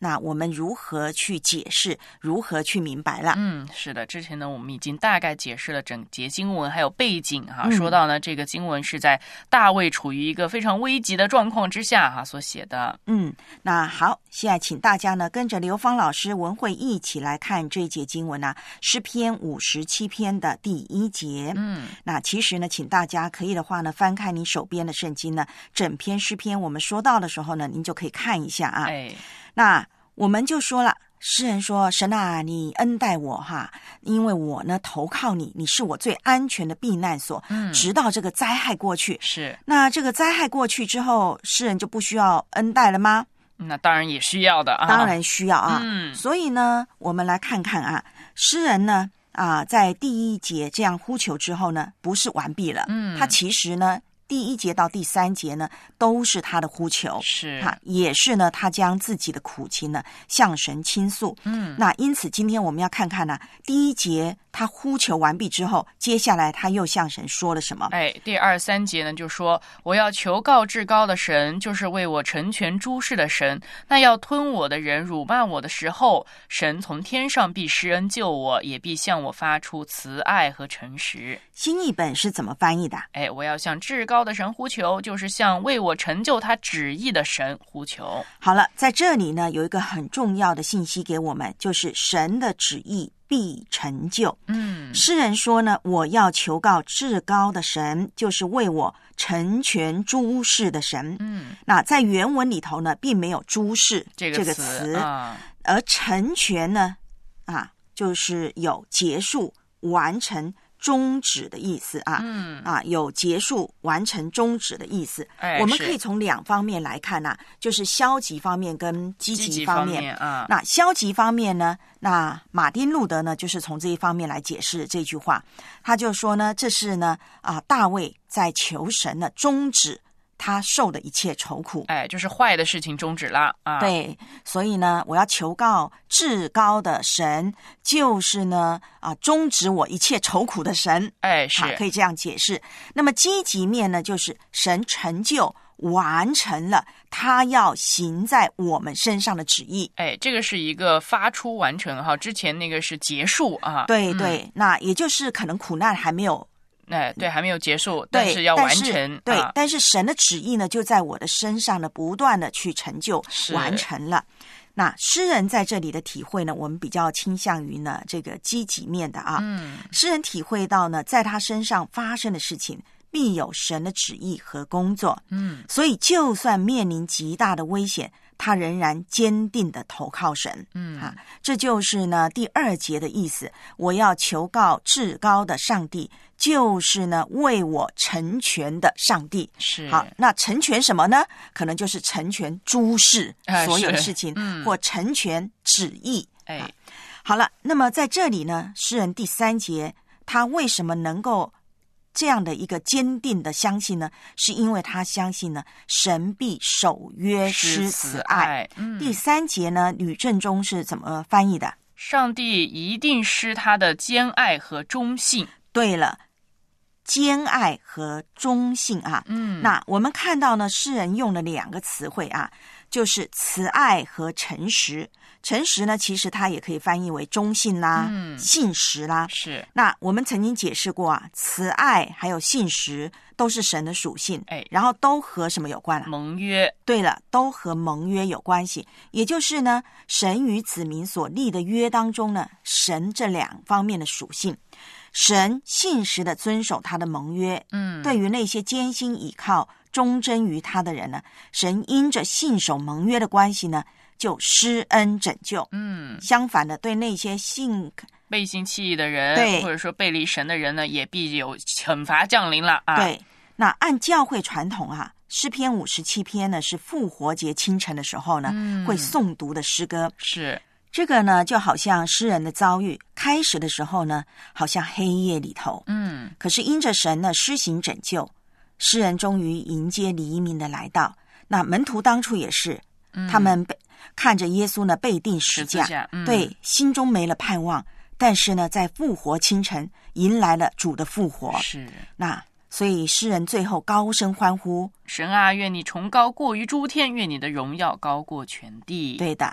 那我们如何去解释，如何去明白了？ 嗯，是的，之前呢我们已经大概解释了整节经文还有背景哈、 嗯， 说到呢这个经文是在大卫处于一个非常危急的状况之下哈所写的。 嗯，那好，现在请大家呢跟着刘芳老师文慧一起来看这一节经文啊，诗篇五十七篇的第一节。 嗯， 那其实呢，请大家可以的话呢，翻开你手边的圣经呢，整篇诗篇我们说到的时候呢，您就可以看一下啊。 哎， 那我们就说了，诗人说：“神啊，你恩待我哈，因为我呢投靠你，你是我最安全的避难所。 嗯， 直到这个灾害过去。 是， 那这个灾害过去之后，诗人就不需要恩待了吗？ 那当然也需要的啊， 当然需要啊。 嗯， 所以呢，我们来看看啊，诗人呢啊，在第一节这样呼求之后呢，不是完毕了。 嗯， 他其实呢。第一节到第三节呢，都是他的呼求， 是哈，也是呢，他将自己的苦情呢向神倾诉。 嗯， 那因此今天我们要看看呢、啊，第一节他呼求完毕之后，接下来他又向神说了什么？ 哎，第二三节呢就说：“我要求告至高的神，就是为我成全诸事的神。那要吞我的人辱骂我的时候，神从天上必施恩救我，也必向我发出慈爱和诚实。” 新译本是怎么翻译的？ 哎，我要向至高的神呼求，就是向为我成就他旨意的神呼求。 好了，在这里呢，有一个很重要的信息给我们，就是神的旨意必成就。 嗯， 诗人说呢，我要求告至高的神，就是为我成全诸事的神。 嗯， 那在原文里头呢，并没有诸事这个这个词， 词， 啊、 而成全呢，啊，就是有结束、完成、终止的意思啊。 嗯， 啊，有结束、完成、终止的意思。 哎， 我们可以从两方面来看啊，就是消极方面跟积极方面。 积极方面啊， 那消极方面呢，那马丁路德呢，就是从这一方面来解释这句话。他就说呢，这是呢啊，大卫在求神呢终止他受的一切愁苦。 哎，就是坏的事情终止了啊。 对，所以呢，我要求告至高的神，就是呢啊，终止我一切愁苦的神。 哎，是、 啊、可以这样解释。那么积极面呢，就是神成就完成了他要行在我们身上的旨意。 哎，这个是一个发出完成哈，之前那个是结束啊。 对对、嗯，那也就是可能苦难还没有。 哎，对，还没有结束，但是要完成。 对、 啊， 但是神的旨意呢，就在我的身上呢，不断的去成就完成了。那诗人在这里的体会呢，我们比较倾向于呢这个积极面的啊。 嗯， 诗人体会到呢，在他身上发生的事情，必有神的旨意和工作。 嗯， 所以就算面临极大的危险，他仍然坚定的投靠神。 嗯， 啊，这就是呢第二节的意思。我要求告至高的上帝，就是呢为我成全的上帝。 是好，那成全什么呢？可能就是成全诸事、 哎、 所有的事情， 嗯、 或成全旨意。 哎、 啊，好了，那么在这里呢，诗人第三节，他为什么能够这样的一个坚定的相信呢？是因为他相信呢，神必守约施慈爱。 嗯、 第三节呢，吕正中是怎么翻译的？ 上帝一定施他的坚爱和忠信。 对了，坚爱和忠信啊。 嗯， 那我们看到呢，诗人用了两个词汇啊，就是慈爱和诚实。诚实呢，其实它也可以翻译为忠信啦、 嗯、 信实啦。 是。 那我们曾经解释过啊，慈爱还有信实都是神的属性， 哎， 然后都和什么有关啊？ 盟约。 对了，都和盟约有关系。也就是呢，神与子民所立的约当中呢，神这两方面的属性。神信实的遵守他的盟约， 嗯， 对于那些坚心倚靠、忠贞于他的人呢，神因着信守盟约的关系呢，就施恩拯救。 嗯， 相反的，对那些信背信弃义的人， 对， 或者说背离神的人呢，也必有惩罚降临了啊。 对，那按教会传统啊，诗篇五十七篇呢是复活节清晨的时候呢， 嗯、 会诵读的诗歌。 是。 这个呢，就好像诗人的遭遇，开始的时候呢，好像黑夜里头， 嗯， 可是因着神呢施行拯救，诗人终于迎接黎明的来到。那门徒当初也是， 嗯、 他们被看着耶稣呢被钉十架， 十字架嗯、 对，心中没了盼望，但是呢，在复活清晨迎来了主的复活。 是， 那所以诗人最后高声欢呼： 神啊，愿你崇高过于诸天，愿你的荣耀高过全地。 对的。 嗯，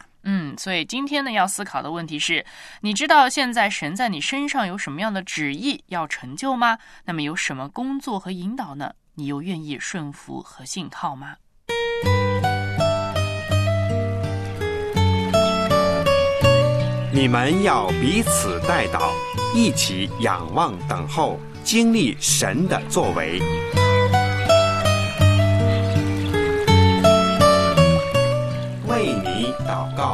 嗯，所以今天呢要思考的问题是，你知道现在神在你身上有什么样的旨意要成就吗？那么有什么工作和引导呢？你又愿意顺服和信靠吗？ 你们要彼此代祷，一起仰望等候，经历神的作为。为你祷告。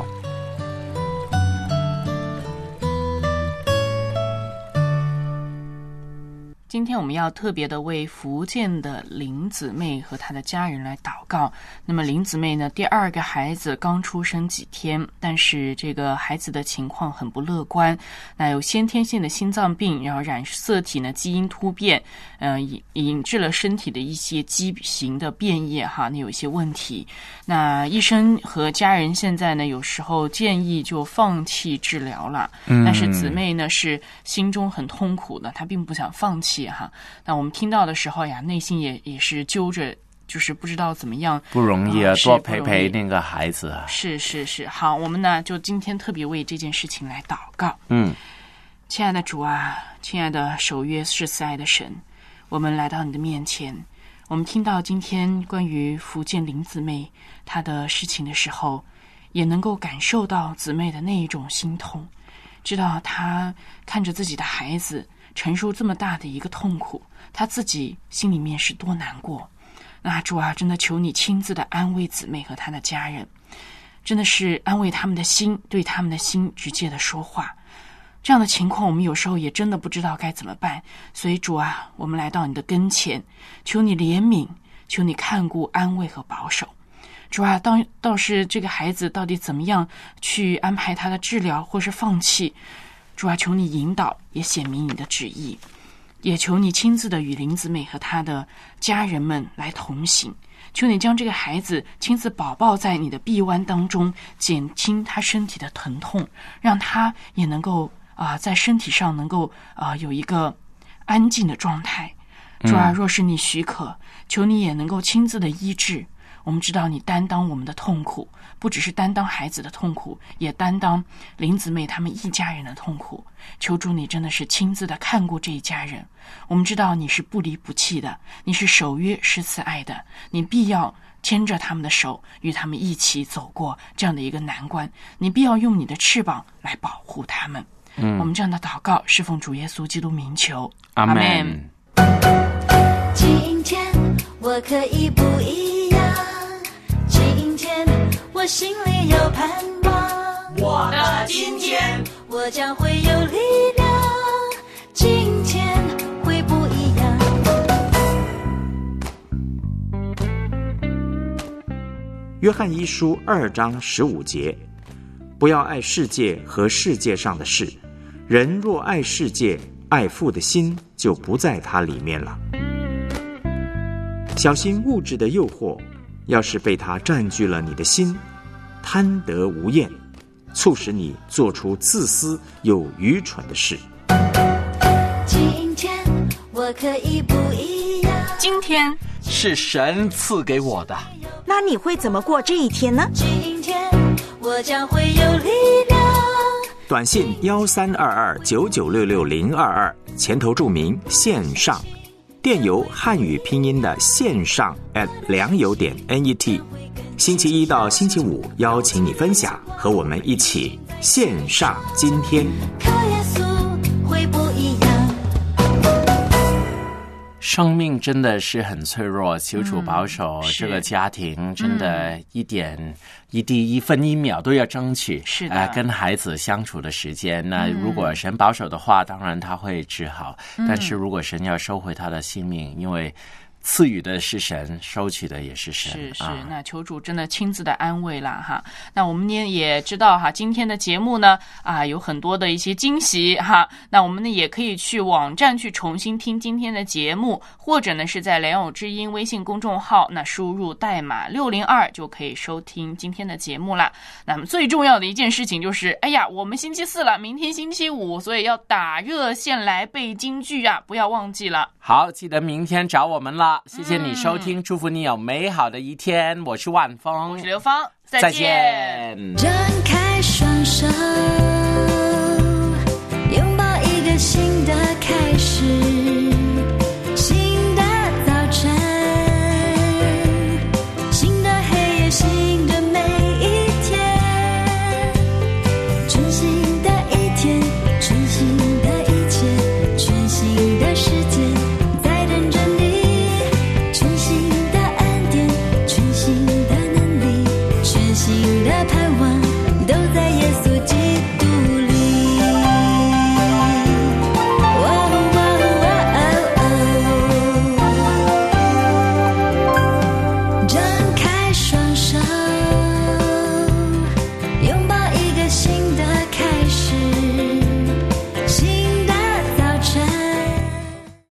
今天我们要特别的为福建的林姊妹和她的家人来祷告。那么林姊妹呢，第二个孩子刚出生几天，但是这个孩子的情况很不乐观，那有先天性的心脏病，然后染色体呢基因突变，呃，引引致了身体的一些畸形的变异哈，那有一些问题。那医生和家人现在呢，有时候建议就放弃治疗了， 嗯、 但是姊妹呢是心中很痛苦的，她并不想放弃。哈，那我们听到的时候呀，内心也也是揪着，就是不知道怎么样， 不容易啊， 呃、 多陪陪那个孩子啊。 是是是，好，我们呢就今天特别为这件事情来祷告。 嗯， 亲爱的主啊，亲爱的守约是慈爱的神，我们来到你的面前，我们听到今天关于福建林姊妹她的事情的时候，也能够感受到姊妹的那一种心痛，知道她看着自己的孩子承受这么大的一个痛苦，他自己心里面是多难过。那主啊，真的求你亲自的安慰姊妹和他的家人，真的是安慰他们的心，对他们的心直接的说话。这样的情况我们有时候也真的不知道该怎么办，所以主啊，我们来到你的跟前，求你怜悯，求你看顾安慰和保守。主啊，倒倒是这个孩子到底怎么样去安排他的治疗或是放弃，主啊，求你引导，也显明你的旨意，也求你亲自的与林姊妹和她的家人们来同行。求你将这个孩子亲自保抱在你的臂弯当中，减轻他身体的疼痛，让他也能够啊、呃，在身体上能够啊、呃、有一个安静的状态。主啊，若是你许可，求你也能够亲自的医治。我们知道你担当我们的痛苦，不只是担当孩子的痛苦，也担当林姊妹他们一家人的痛苦。求主你真的是亲自的看顾这一家人。我们知道你是不离不弃的，你是守约是慈爱的，你必要牵着他们的手，与他们一起走过这样的一个难关，你必要用你的翅膀来保护他们。嗯，我们这样的祷告是奉主耶稣基督名求， 阿们。 今天我可以不一样，今天我心里有盼望， 我的今天我将会有力量，今天会不一样。 约翰一书二章十五节，不要爱世界和世界上的事，人若爱世界，爱父的心就不在它里面了。小心物质的诱惑，要是被它占据了你的心，贪得无厌，促使你做出自私又愚蠢的事。 今天我可以不一样， 今天是神赐给我的， 那你会怎么过这一天呢？ 今天我将会有力量。 短信幺三二二九九六六零二二，前头注明线上，电邮汉语拼音的线上 at 良友点 net。星期一到星期五邀请你分享，和我们一起线上今天。 靠耶稣会不一样。 生命真的是很脆弱，求主保守这个家庭，嗯、真的一点、嗯、一滴一分一秒都要争取。 是的、 呃，跟孩子相处的时间，那如果神保守的话，当然他会治好；嗯、但是如果神要收回他的性命，因为赐予的是神，收取的也是神。 是是、 啊， 那求主真的亲自的安慰啦哈。那我们呢也知道哈，今天的节目呢啊有很多的一些惊喜哈。那我们呢也可以去网站去重新听今天的节目，或者呢是在良友之音微信公众号，那输入代码六零二就可以收听今天的节目啦。那么最重要的一件事情就是，哎呀，我们星期四了，明天星期五，所以要打热线来背京剧啊，不要忘记了。 好，记得明天找我们啦。谢谢你收听，嗯、祝福你有美好的一天。我是万峰， 我是刘芳， 再见。 张开双手。